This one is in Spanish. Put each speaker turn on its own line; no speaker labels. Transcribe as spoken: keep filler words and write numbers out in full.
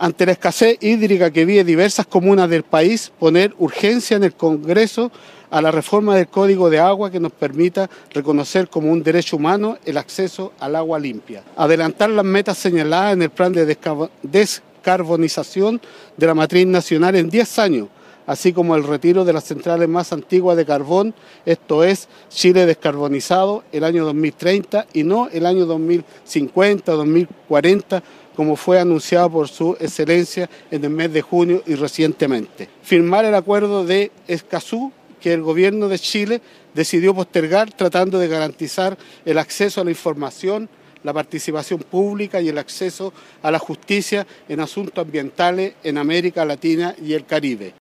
Ante la escasez hídrica que vive diversas comunas del país, poner urgencia en el Congreso a la reforma del Código de Agua que nos permita reconocer como un derecho humano el acceso al agua limpia. Adelantar las metas señaladas en el plan de descarbonización de la matriz nacional en diez años, así como el retiro de las centrales más antiguas de carbón, esto es, Chile descarbonizado el año dos mil treinta y no el año dos mil cincuenta o dos mil cuarenta, como fue anunciado por su excelencia en el mes de junio y recientemente. Firmar el acuerdo de Escazú, que el gobierno de Chile decidió postergar tratando de garantizar el acceso a la información, la participación pública y el acceso a la justicia en asuntos ambientales en América Latina y el Caribe.